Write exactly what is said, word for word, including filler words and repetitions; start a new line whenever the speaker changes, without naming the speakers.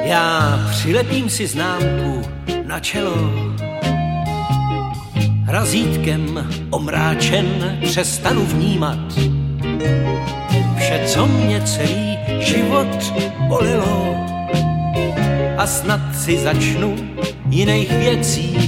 Já přilepím si známku na čelo, razítkem omráčen přestanu vnímat vše, co mě celý život bolelo, a snad si začnu jiných věcí